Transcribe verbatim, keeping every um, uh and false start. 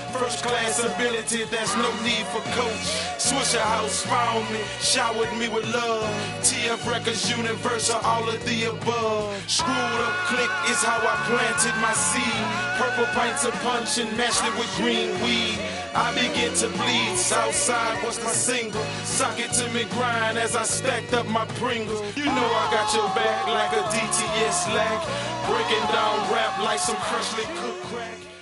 First class ability, there's no need for coach. Swisher House found me, showered me with love. T F Records, Universal, all of the above. Screwed up click is how I planted my seed. Purple pints of punch and mashed it with green weed. I begin to bleed, Southside was the single. Sock it to me grind as I stacked up my Pringles. You know I got your back like a D T S lack. Breaking down rap like some freshly cooked crack.